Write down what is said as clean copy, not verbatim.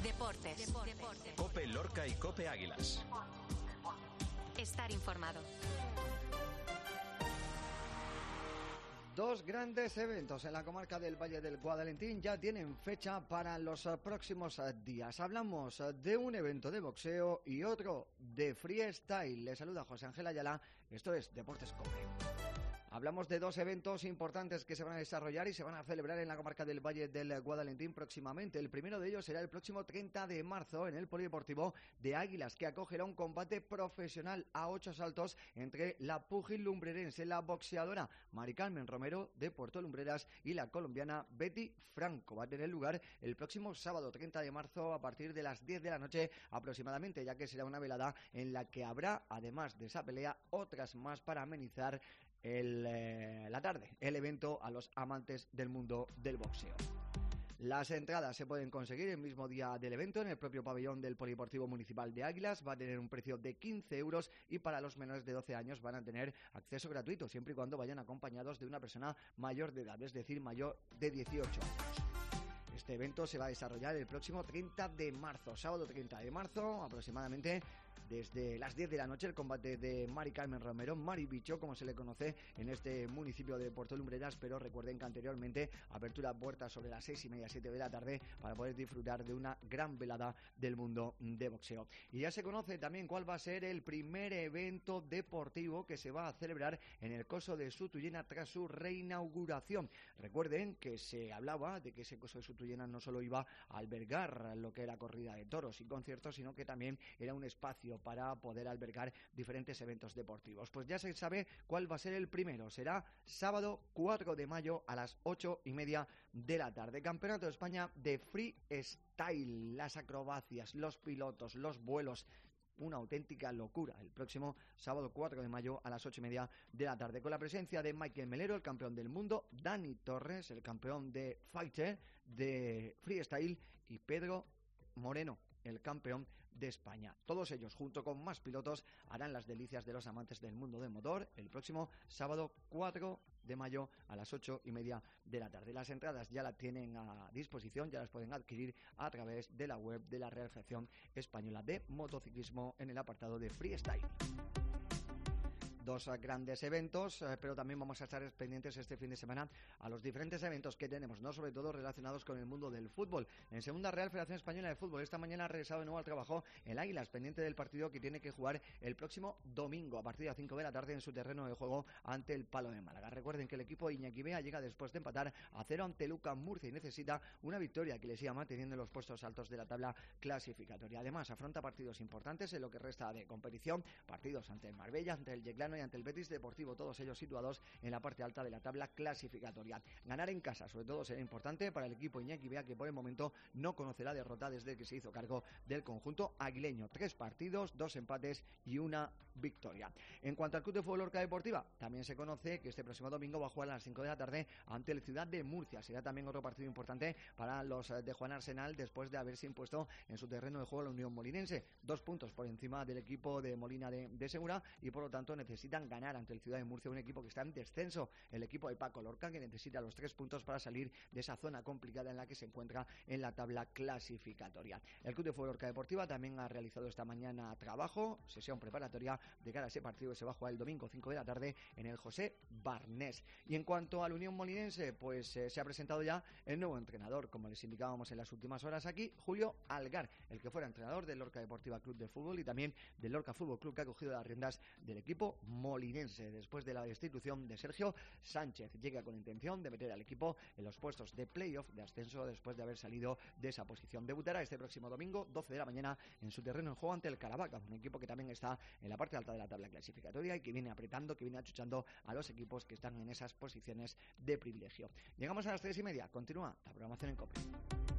Deportes. COPE Lorca y COPE Águilas. Estar informado. Dos grandes eventos en la comarca del Valle del Guadalentín ya tienen fecha para los próximos días. Hablamos de un evento de boxeo y otro de freestyle. Le saluda José Ángel Ayala. Esto es Deportes COPE. Hablamos de dos eventos importantes que se van a desarrollar y se van a celebrar en la comarca del Valle del Guadalentín próximamente. El primero de ellos será el próximo 30 de marzo en el Polideportivo de Águilas, que acogerá un combate profesional a 8 asaltos entre la púgil lumbrerense, la boxeadora Mari Carmen Romero de Puerto Lumbreras y la colombiana Betty Franco. Va a tener lugar el próximo sábado 30 de marzo a partir de las 10 de la noche aproximadamente, ya que será una velada en la que habrá, además de esa pelea, otras más para amenizar la tarde, el evento a los amantes del mundo del boxeo. Las entradas se pueden conseguir el mismo día del evento en el propio pabellón del Polideportivo Municipal de Águilas. Va a tener un precio de 15 euros y para los menores de 12 años van a tener acceso gratuito, siempre y cuando vayan acompañados de una persona mayor de edad, es decir, mayor de 18 años. Este evento se va a desarrollar el próximo 30 de marzo, sábado 30 de marzo, aproximadamente desde las 10 de la noche, el combate de Mari Carmen Romero, Mari Bicho, como se le conoce en este municipio de Puerto Lumbreras, pero recuerden que anteriormente apertura puertas sobre las 6:30, 7 de la tarde para poder disfrutar de una gran velada del mundo de boxeo. Y ya se conoce también cuál va a ser el primer evento deportivo que se va a celebrar en el Coso de Sutuyena tras su reinauguración. Recuerden que se hablaba de que ese Coso de Sutuyena no solo iba a albergar lo que era corrida de toros y conciertos, sino que también era un espacio para poder albergar diferentes eventos deportivos. Pues ya se sabe cuál va a ser el primero. Será sábado 4 de mayo a las 8:30 de la tarde. Campeonato de España de freestyle. Las acrobacias, los pilotos, los vuelos. Una auténtica locura el próximo sábado 4 de mayo a las 8:30 de la tarde, con la presencia de Michael Melero, el campeón del mundo, Dani Torres, el campeón de fighter de freestyle, y Pedro Moreno, el campeón de España. Todos ellos, junto con más pilotos, harán las delicias de los amantes del mundo del motor el próximo sábado 4 de mayo a las 8:30 de la tarde. Las entradas ya las tienen a disposición, ya las pueden adquirir a través de la web de la Real Federación Española de Motociclismo en el apartado de freestyle. Dos grandes eventos, pero también vamos a estar pendientes este fin de semana a los diferentes eventos que tenemos, no sobre todo relacionados con el mundo del fútbol. En segunda, Real Federación Española de Fútbol esta mañana ha regresado de nuevo al trabajo el Águilas, pendiente del partido que tiene que jugar el próximo domingo a partir de las 5 de la tarde en su terreno de juego ante el Palo de Málaga. Recuerden que el equipo de Iñaki Bea llega después de empatar a 0 ante Luca Murcia y necesita una victoria que les siga manteniendo en los puestos altos de la tabla clasificatoria. Además, afronta partidos importantes en lo que resta de competición, partidos ante el Marbella, ante el Yeclano y ante el Betis Deportivo, todos ellos situados en la parte alta de la tabla clasificatoria. Ganar en casa, sobre todo, será importante para el equipo Iñaki Bea, que por el momento no conocerá derrota desde que se hizo cargo del conjunto aguileño. 3 partidos, 2 empates y una victoria. En cuanto al Club de Fútbol Lorca Deportiva, también se conoce que este próximo domingo va a jugar a las 5 de la tarde ante el Ciudad de Murcia. Será también otro partido importante para los de Juan Arsenal después de haberse impuesto en su terreno de juego la Unión Molinense. 2 puntos por encima del equipo de Molina de Segura y por lo tanto necesitan ganar ante el Ciudad de Murcia, un equipo que está en descenso, el equipo de Paco Lorca, que necesita los 3 puntos para salir de esa zona complicada en la que se encuentra en la tabla clasificatoria. El Club de Fútbol Lorca Deportiva también ha realizado esta mañana trabajo, sesión preparatoria de cara a ese partido que se va a jugar el domingo 5 de la tarde en el José Barnés. Y en cuanto al Unión Molinense, pues se ha presentado ya el nuevo entrenador, como les indicábamos en las últimas horas aquí, Julio Algar, el que fuera entrenador del Lorca Deportiva Club de Fútbol y también del Lorca Fútbol Club, que ha cogido las riendas del equipo molinense después de la destitución de Sergio Sánchez. Llega con intención de meter al equipo en los puestos de playoff de ascenso después de haber salido de esa posición. Debutará este próximo domingo 12 de la mañana en su terreno de juego ante el Caravaca, un equipo que también está en la parte alta de la tabla clasificatoria y que viene apretando, que viene achuchando a los equipos que están en esas posiciones de privilegio. Llegamos a las 3:30, continúa la programación en COPE.